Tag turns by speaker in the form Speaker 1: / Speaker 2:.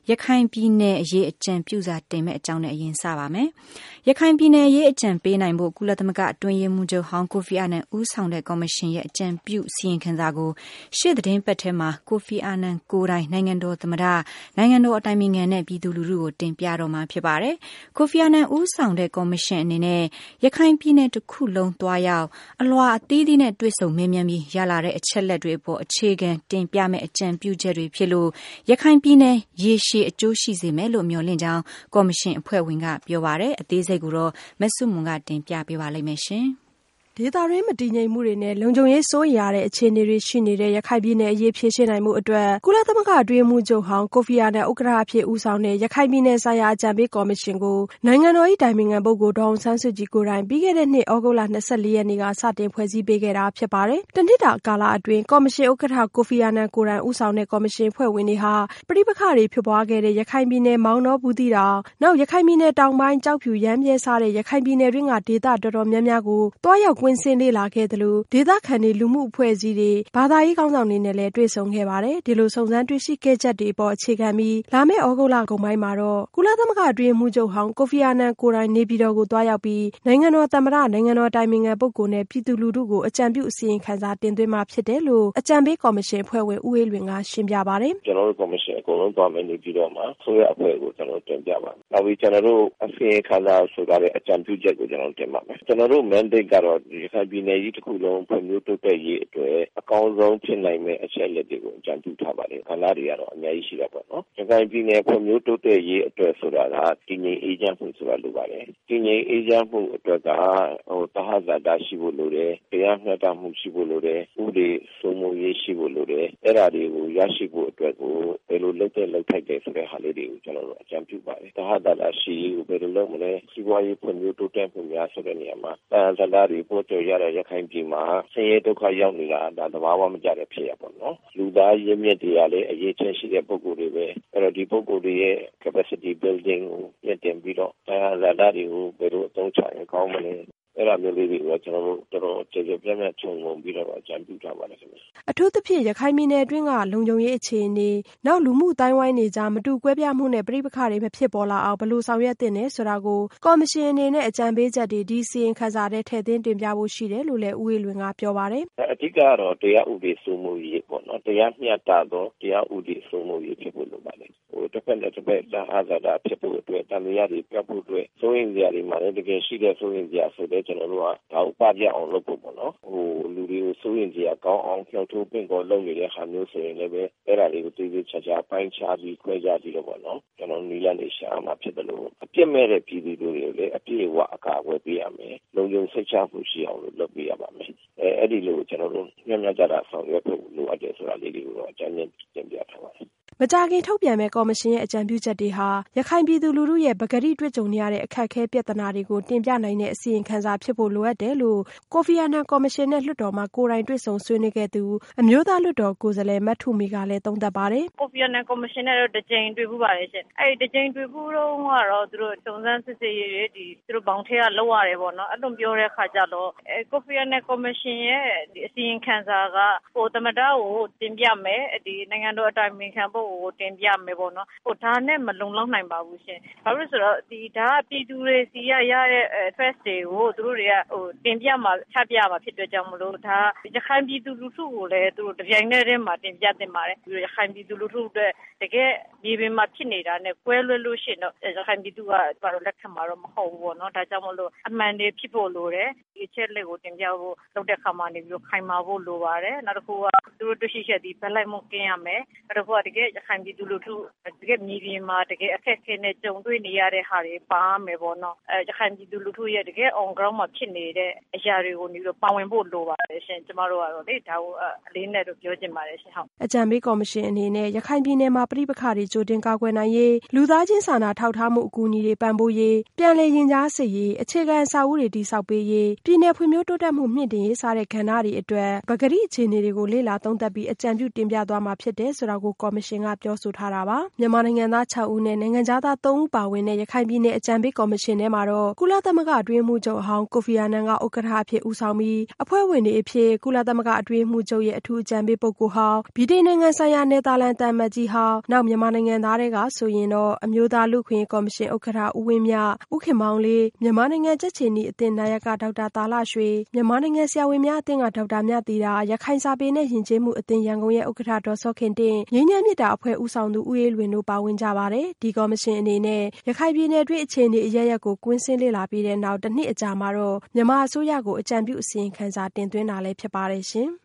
Speaker 1: ရခိုင်ပြည်နယ်အရေးအကြံပြုစာတင်မဲ့အကြောင်းနဲ့အရင်စပါမယ်။ရခိုင်ပြည်နယ်အရေးအကြံပေးနိုင်ဖို့ကုလသမဂ္ဂအတွင်းရေးမှူးချုပ်ဟောင်းကိုဖီအာနန်ဦးဆောင်တဲ့ကော်မရှင်ရဲ့အကြံပြုစီရင်ခံစာကိုရှေ့သတင်းပတ်ထဲမှာကိုဖီအာနန်ကိုယ်တိုင်နိုင်ငံတော်သမ္မတနိုင်ငံတော်အတိုင်ပင်ခံနဲ့ပြည်သူလူထုကိုတင်ပြတော့မှာဖြစ်ပါတယ်။ကိုဖီအာနန်ဦးဆောင်တဲ့ကော်မရှင်အနေနဲ့ရခိုင်ပြည်နယ်တစ်ခုလုံးသွားရောက်အလွှာအသီးသီးနဲ့တွေ့ဆုံမေးမြန်းပြီးရလာတဲ့အချက်လက်တွေအပေါ်အခြေခံတင်ပြမဲ့အကြံပြုချက်တွေဖြစ်လို့ရခိုင်ပြည်နယ်ရေရှည်အကျိုးရှိစေမယ်လို့မျှော်လင့်ကြောင်းကော်မရှင်အဖွဲ့ဝင်ကပြောပါတယ်။အသေးစိတ်ကိုတော့မဆုမွန်ကတင်ပြပေးပါလိမ့်မယ်ရှင်။
Speaker 2: ဒေသတွင်းမတည်ငြိမ်မှုတွေနဲ့လုံခြုံရေးစိုးရိမ်ရတဲ့အခြေအနေတွေရှိနေတဲ့ရခိုင်ပြည်နယ်အရေးဖြေရှင်းနိုင်မှုအတွက်ကုလသမဂ္ဂအတွင်းရေးမှူးချုပ်ဟောင်းကိုဖီအာနန်ဥက္ကဋ္ဌအဖြစ်ဦးဆောင်တဲ့ရခိုင်ပြည်နယ်ဆိုင်ရာအကြံပေးကော်မရှင်ကိုနိုင်ငံတော်၏တိုင်ပင်ခံပုဂ္ဂိုလ်ဒေါ်အောင်ဆန်းစုကြည်ကိုယ်တိုင်ပြီးခဲ့တဲ့နှစ်ဩဂုတ်လ24ရက်နေ့ကစတင်ဖွဲ့စည်းပေးခဲ့တာဖြစ်ပါတယ်။တနှစ်တာကာလအတွင်းကော်မရှင်ဥက္ကဋ္ဌကိုဖီအာနန်ကိုယ်တိုင်ဦးဆောင်တဲ့ကော်မရှင်ဖွဲ့ဝင်တွေဟာပဋိပက္ခတွေဖြစ်ပွားခဲ့တဲ့ရခိုင်ပြည်နယ်မောင်တောဘူးသီးတောင်နောက်ရခိုင်ပြည်နယ်တောင်ပိုင်းကျောက်ဖြူရမ်းဗြဲစတဲ့ရခိုင်ပြည်နယ်တွင်းကဒေသတော်တော်များများကိုတွားရောက်ကွင်းဆင်းလေ့လာခဲ့သလိုဒေသခံတွေလူမှုအဖွဲ့အစည်းတွေဘာသာရေးခေါင်းဆောင်တွေနဲ့လည်းတွေ့ဆုံခဲ့ပါတယ်။ဒီလိုစုံစမ်းတွေ့ရှိခဲ့ချက်တွေပေါ်အခြေခံပြီးလာမယ့်ဩဂုတ်လကုန်ပိုင်းမှာတော့ကုလသမဂ္ဂအတွင်းရေးမှူးချုပ်ဟောင်းကိုဖီအာနန်ကိုယ်တိုင်နေပြည်တော်ကိုတွားရောက်ပြီးနိုင်ငံတော်သမ္မတနိုင်ငံတော်တိုင်ပင်ခံပုဂ္ဂိုလ်နဲ့ပြည်သူလူထုကိုအကြံပြုအစီရင်ခံစာတင်သွင်းမှာဖြစ်တယ်လို့အကြံပေးကော်မရှင်အဖွဲ့ဝင်ဦးအေးလွင်ကရှင်းပြပါတယ်
Speaker 3: ။ကျွန်တော်တို့ကော်မရှင်အကုန်လုံးတွားမယ်နေပြည်တော်မှာဆိုရအဖွဲ့ကိုကျွန်တော်တင်ပြပါမယ်။နောက်ပြီးကျွန်တော်တို့အစီရင်ခံစာဆိုတာလည်းအကြံပြုချက်ကိုကျွန်တော်တင်ပါမယ်။ကျွန်တော်တို့ mandate ကတော့ရခိုင်ပြည်နယ်ကြီးတစ်ခုလုံးဖွံ့ဖြိုးတိုးတက်ရေးအတွက်အကောင်းဆုံးဖြစ်နိုင်မယ့်အချက်လက်တွေကိုအကြံပြုထားပါတယ်။ခန္ဓာတွေကတော့အများကြီးရှိတာပေါ့နော်။ရခိုင်ပြည်နယ်ဖွံ့ဖြိုးတိုးတက်ရေးအတွက်ဆိုတာကတည်ငြိမ်အေးချမ်းမှုဆိုတာလိုပါတယ်။တည်ငြိမ်အေးချမ်းမှုအတွက်ကသဟဇာတရှိဖို့လိုတယ်။တရားမျှတမှုရှိဖို့လိုတယ်။ဥပဒေစိုးမိုးရေးရှိဖို့လိုတယ်။အဲ့ဒါတွေကိုရရှိဖို့အတွက်ကိုဘယ်လိုလုပ်ထိုက်တယ်ဆိုတဲ့ဟာလေးတွေကိုကျွန်တော်တို့အကြံပြုပါတယ်။သဟဇာတရှိရေးကိုဘယ်လိုလုပ်မလဲ။စီးပွားရေးဖွံ့ဖြိုးတိုးတက်မှုများဆိုတဲ့နေရာမှာသဟဇာတတွေပို့ကျော်ရတဲ့ရခိုင်ပြည်မှာဆင်းရဲဒုက္ခရောက်နေတာဒါသဘာဝမကျတဲ့ဖြစ်ရပေါ့နော်လူသားရင်းမြစ်တွေကလည်းအရေးချင်းရှိတဲ့ပုံကိုယ်တွေပဲအဲ့တော့ဒီပုံကိုယ်တွေရဲ့ capacity building ကိုမြင့်တင်ပြီးတော့ဇာတာတွေကိုဘယ်လိုအသုံးချရင်ကောင်းမလဲအဲ့ဒါမျိုးလေးတွေကိုကျွန်တော်တို့တော်တော်ကျေကျေပြန့်ပြန့်ခြုံငုံပြီးတော့အကြံပြုထားပါတယ်ခင်ဗျ
Speaker 2: အထူးသဖြင့်ရခိုင်ပြည်နယ်အတွင်းကလုံခြုံရေးအခြေအနေနောက်လူမှုတိုင်းဝိုင်းနေကြမတူကွဲပြားမှုနဲ့ပြည်ပခါတွေမဖြစ်ပေါ်လာအောင်ဘယ်လိုဆောင်ရွက်သင့်လဲဆိုတာကိုကော်မရှင်အနေနဲ့အကြံပေးချက်တွေဒီစီရင်ခန်းစာထဲထည့်သွင်းတင်ပြဖို့ရှိတယ်လို့လည်းဦးအေးလွင်ကပြောပါတယ်
Speaker 3: အဓိကတော့တရားဥပဒေစိုးမိုးရေးပေါ့နော်တရားမျှတသောတရားဥပဒေစိုးမိုးရေးဖြစ်ဖို့လိုပါတယ်တစ်ဖက်နဲ့တစ်ဖက်သဟဇာတဖြစ်ဖို့အတွက်တန်တရားတွေပြတ်ဖို့အတွက်စိုးရင်စရာတွေမှာလည်းတကယ်ရှိတဲ့စိုးရင်စရာဆိုတဲ့ကျွန်တော်တို့ကဒါကိုပပြအောင်လုပ်ဖို့ပေါ့နော်လူတွေကိုစိုးရင်စရာကောင်းအောင်ဖြောင့်ထိုးပင့်ပေါ်လုပ်နေတဲ့ဟာမျိုးဆိုရင်လည်းပဲအဲ့ဒါတွေကိုသိသိချာချာပိုင်းခြားပြီးခွဲခြားပြီးတော့ပေါ့နော်ကျွန်တော်နီးလန်းနေရှာမှာဖြစ်တယ်လို့အပြစ်မဲ့တဲ့ပြည်သူတွေကိုလည်းအပြည့်အဝအကာအကွယ်ပေးရမယ်လုံခြုံစိတ်ချမှုရှိအောင်လုပ်ပေးရပါမယ်အဲ့ဒီလိုကျွန်တော်တို့ညံ့ညကြတာဆောင်ရွက်ဖို့လိုအပ်တယ်ဆိုတာလေးတွေကိုတော့အကြမ်းတင်ပြထားပါတယ်
Speaker 2: မကြာခင်ထုတ်ပြန်မဲ့ကော်မရှင်ရဲ့အကြံပြုချက်တွေဟာရခိုင်ပြည်သူလူထုရဲ့ပကတိတွေ့ကြုံနေရတဲ့အခက်အခဲပြဿနာတွေကိုတင်ပြနိုင်တဲ့အစီရင်ခံစာဖြစ်ဖို့လိုအပ်တယ်လို့ကိုဖီအာနန်ကော်မရှင်နဲ့လွှတ်တော်မှာကိုယ်တိုင်တွေ့ဆုံဆွေးနွေးခဲ့သူအမျိုးသားလွှတ်တော်ကိုယ်စားလှယ်မထုမီကလည်းသုံးသပ်ပါတယ်
Speaker 4: ကိုဖီအာနန်ကော်မရှင်နဲ့တော့တစ်ကြိမ်တွေ့ဘူးပါတယ်ရှင်အဲ့ဒီတစ်ကြိမ်တွေ့ဘူးတော့သူတို့စုံစမ်းစစ်ဆေးရေးတွေသူတို့ဘောင်ထဲကလောက်ရတယ်ပေါ့နော်အဲ့လိုပြောတဲ့ခါကျတော့ကိုဖီအာနန်ကော်မရှင်ရဲ့အစီရင်ခံစာကသမ္မတကိုတင်ပြမယ်ဒီနိုင်ငံတော်အတိုင်ပင်ခံပုဂ္ဂိုလ်ကိုတင်ပြမယ်ပေါ့နော်ဒါနဲ့မလုံလောက်နိုင်ပါဘူးရှင်ဘာလို့ဆိုတော့ဒါကပြည်သူတွေစီရတဲ့ first day ကိုသူတို့တွေကတင်ပြမှာချပြမှာဖြစ်တဲ့ကြောင့်မလို့ဒါရခိုင်ပြည်သူလူထုကိုလည်းသူတို့တပြိုင်တည်းမှာတင်ပြတင်ပါတယ်ရခိုင်ပြည်သူလူထုအတွက်တကယ်မြေပြင်မှာဖြစ်နေတာနဲ့ကွဲလွဲလို့ရှိရင်တော့ရခိုင်ပြည်သူကဘာလို့လက်ခံမှာတော့မဟုတ်ဘူးပေါ့နော်ဒါကြောင့်မလို့အမှန်တွေဖြစ်ဖို့လိုတယ်ဒီအချက်လက်ကိုတင်ပြဖို့လုပ်တဲ့ခါမှာနေပြီးတော့ခိုင်မာဖို့လိုပါတယ်နောက်တစ်ခုကသူတို့တွေ့ရှိချက်ဒီဘက်လိုက်မှုကင်းရမယ်နောက်တစ်ခုကတကယ်ရခိုင်ပြည်သူလူထုတကယ်မြေပြင်မှာတကယ်အခက်အခဲနဲ့ကြုံတွေ့နေရတဲ့ဟာတွေပါမယ်ပေါ့နော်ရခိုင်ပြည်သူလူထုရဲ့တကယ် on ground မှာဖြစ်နေတဲ့အရာတွေကိုနေပြီးပါဝင်ဖို့လိုပါတယ်ရှင်ကျမတို့ကတော့လေဒါကိုအလေးနဲ့တော့ပြောချင်ပါတယ်ရှင်ဟုတ်
Speaker 2: အကြံပေးကော်မရှင်အနေနဲ့ရခိုင်ပြည်နယ်မှာပြည်ပခါတွေကြိုတင်ကာကွယ်နိုင်ရေးလူသားချင်းစာနာထောက်ထားမှုအကူအညီတွေပံ့ပိုးရေးပြန်လည်ရင်ကြားစေရေးအခြေခံအဆောက်အဦတွေတည်ဆောက်ပေးရေးပြည်내ဖွံ့ဖြိုးတိုးတက်မှုမြင့်တင်ရေးစတဲ့ကဏ္ဍတွေအတွက်ပကတိအခြေအနေတွေကိုလေ့လာသုံးသပ်ပြီးအကြံပြုတင်ပြသွားမှာဖြစ်တယ်ဆိုတာကိုကော်မရှင်ကပြောဆိုထားတာပါမြန်မာနိုင်ငံသား6ဦးနဲ့နိုင်ငံသား3ဦးပါဝင်တဲ့ရခိုင်ပြည်နယ်အကြံပေးကော်မရှင်ထဲမှာတော့ကုလသမဂ္ဂအတွင်းရေးမှူးချုပ်အဟောင်းကိုဖီအာနန်ကဥက္ကဋ္ဌအဖြစ်ဦးဆောင်ပြီးအဖွဲ့ဝင်တွေအဖြစ်ကုလသမဂ္ဂအတွင်းရေးမှူးချုပ်ရဲ့အထူးအကြံပေးပုဂ္ဂိုလ်ဟောင်းဗီဗြိတိန်နိုင်ငံဆိုင်ရာနယ်သာလန်သံအမတ်ကြီးဟောင်းနောက်မြန်မာနိုင်ငံသားတွေကဆိုရင်တော့အမျိုးသားလူ့အခွင့်အရေးကော်မရှင်ဥက္ကဋ္ဌဦးဝင်းမြဦးခင်မောင်လေးမြန်မာနိုင်ငံကြက်ခြေနီအသင်းနာယကဒေါက်တာသာလရွှေမြန်မာနိုင်ငံဆရာဝန်များအသင်းကဒေါက်တာမြသီတာရခိုင်စာပေနဲ့ယဉ်ကျေးမှုအသင်းရန်ကုန်ရဲ့ဥက္ကဋ္ဌဒေါ်စောခင်တင့်ငြိမ်းချမ်းမြတ်တာအဖွဲ့ဦးဆောင်သူဦးအေးလွင်တို့ပါဝင်ကြပါတယ်ဒီကော်မရှင်အနေနဲ့ရခိုင်ပြည်နယ်တွင်းအခြေအနေအရပ်ရပ်ကိုကွင်းဆင်းလေ့လာပြီးတဲ့နောက်တစ်နှစ်အကြာမှာတော့မြန်မာအစိုးရကိုအကြံပြုအစီရင်ခံစာတင်သွင်းတာလည်းဖြစ်ပါတယ်ရှင်